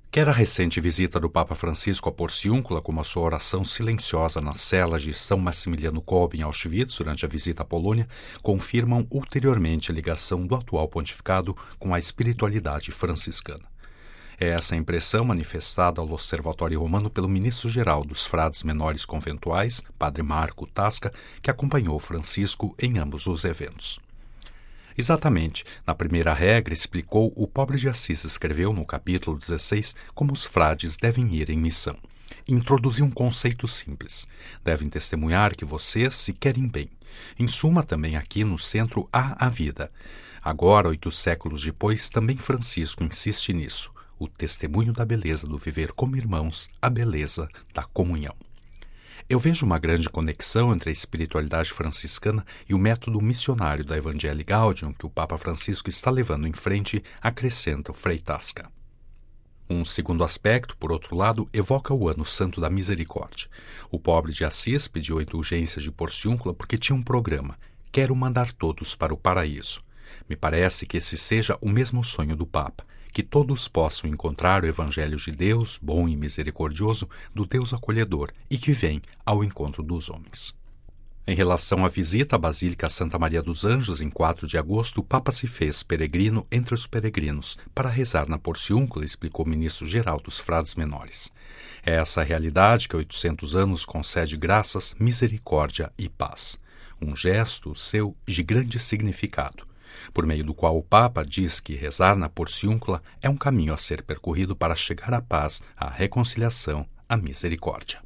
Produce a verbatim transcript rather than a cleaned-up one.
Quer a recente visita do Papa Francisco a Porciúncula, como a sua oração silenciosa nas celas de São Maximiliano Kolbe em Auschwitz durante a visita à Polônia, confirmam ulteriormente a ligação do atual pontificado com a espiritualidade franciscana. É essa a impressão manifestada ao Observatório Romano pelo ministro-geral dos Frades Menores Conventuais, padre Marco Tasca, que acompanhou Francisco em ambos os eventos. Exatamente, na primeira regra explicou, o pobre de Assis escreveu no capítulo dezesseis como os frades devem ir em missão. Introduziu um conceito simples. Devem testemunhar que vocês se querem bem. Em suma, também aqui no centro há a vida. Agora, oito séculos depois, também Francisco insiste nisso. O testemunho da beleza do viver como irmãos, a beleza da comunhão. Eu vejo uma grande conexão entre a espiritualidade franciscana e o método missionário da Evangelii Gaudium que o Papa Francisco está levando em frente, acrescenta o Frei Tasca. Um segundo aspecto, por outro lado, evoca o Ano Santo da Misericórdia. O pobre de Assis pediu a indulgência de Porciúncula porque tinha um programa: quero mandar todos para o paraíso. Me parece que esse seja o mesmo sonho do Papa, que todos possam encontrar o Evangelho de Deus, bom e misericordioso, do Deus acolhedor e que vem ao encontro dos homens. Em relação à visita à Basílica Santa Maria dos Anjos, em quatro de agosto, o Papa se fez peregrino entre os peregrinos para rezar na Porciúncula, explicou o ministro-geral dos Frades Menores. É essa a realidade que há oitocentos anos concede graças, misericórdia e paz. Um gesto seu de grande significado, por meio do qual o Papa diz que rezar na Porciúncula é um caminho a ser percorrido para chegar à paz, à reconciliação, à misericórdia.